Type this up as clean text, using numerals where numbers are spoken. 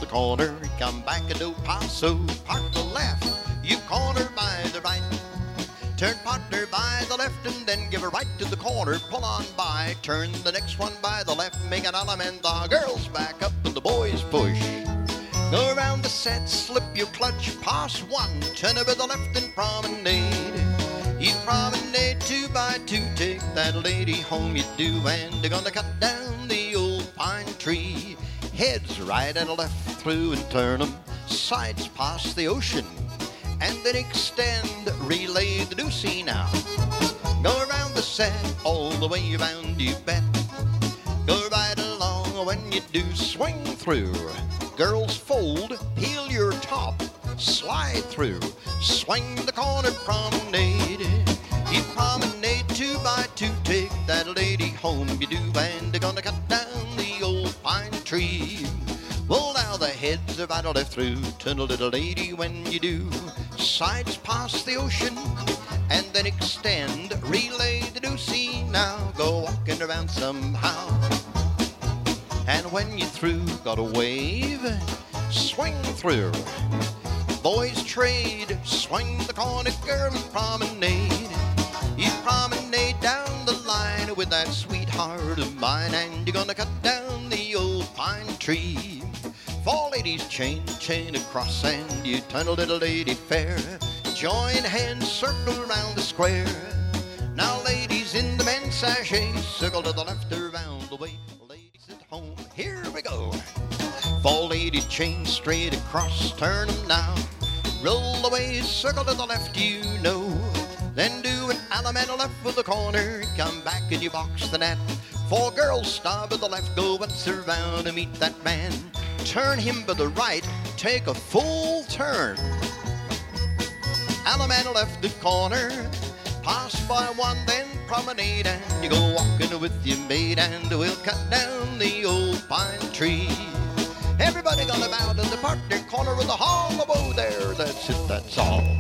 corner, come back and do paso. Park the left, you corner by the right. Turn partner by the left and then give a right to the corner. Pull on by, turn the next one by the left. Make an element, the girls back up and the boys push. Go around the set, slip your clutch, pass one. Turn over the left and promenade. You promenade 2 by 2, take that lady home you do. And they're gonna cut down the old pine tree. Heads right and left through and turn them. Sides past the ocean and then extend, relay the deucey now. Go around the set, all the way around you bet. Go right along when you do swing through. Girls fold, peel your top, slide through. Swing the corner, promenade. You promenade 2 by 2, take that lady home you do. And they're gonna cut down the old pine tree. Well, now the heads are right or left through. Turn a little lady when you do. Sides past the ocean and then extend, relay the deucey now. Go walking around somehow. And when you're through, gotta wave, swing through. Boys trade, swing the corner, girl, and promenade. You promenade down the line with that sweetheart of mine. And you're gonna cut down the old pine tree. 4 ladies chain across and you turn a little lady fair. Join hands, circle around the square. Now ladies in the men's sachet, circle to the left around the way. Ladies at home, here we go. 4 ladies chain straight across, turn them now. Roll away, circle to the left, you know. Then do an element left with the corner. Come back and you box the net. 4 girls stop at the left, go once around and meet that man. Turn him to the right, take a full turn. Element left the corner. Pass by one, then promenade. And you go walking with your maid. And we'll cut down the old pine tree. Everybody gonna bow to the partner corner of the hall. Oh, there, that's it, that's all.